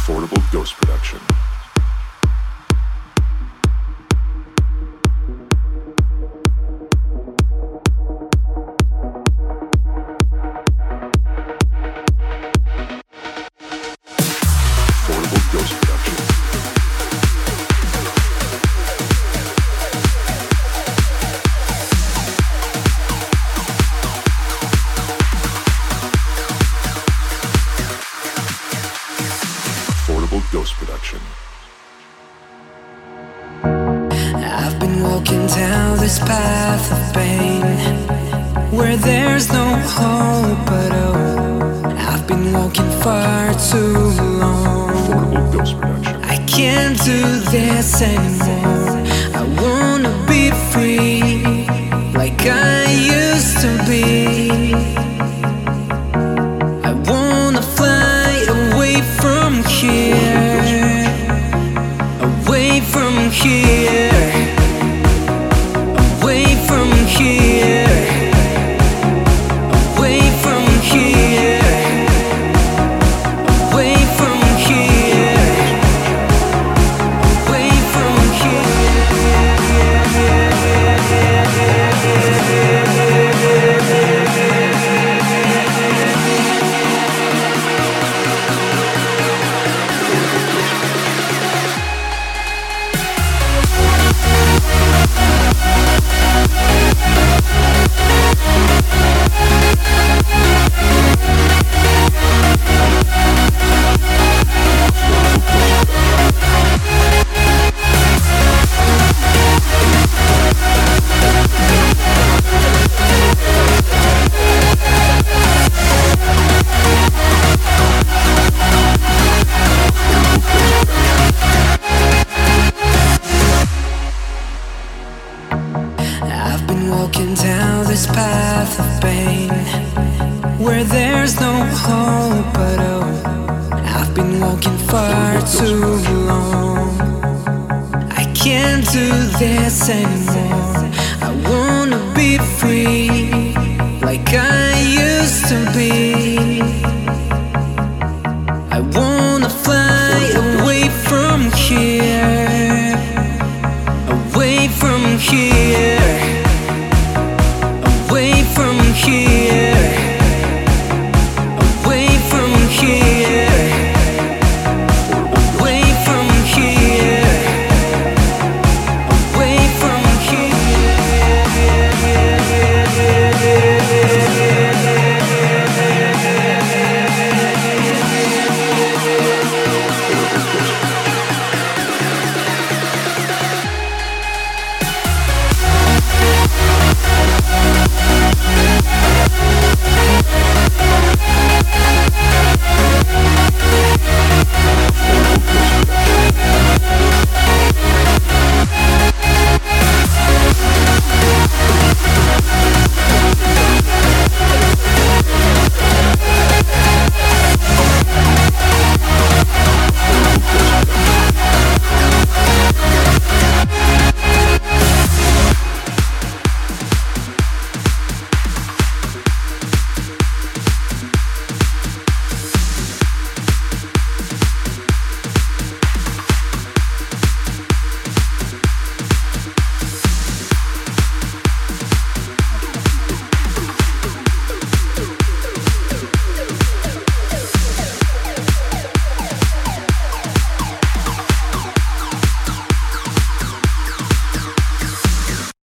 Affordable Ghost Production. Affordable Ghost Production. Affordable Ghost Production. I've been walking down this path of pain where there's no hope, but oh, I've been walking far too long. Affordable Ghost Production. I can't do this anymore. I wanna be free like I used to be. I wanna fly away from here, away from here, away from here, away from here, away from here, away from I've been walking down this path of pain where there's no hope, but oh, I've been walking far too long. I can't do this anymore. I wanna be free like I used to be.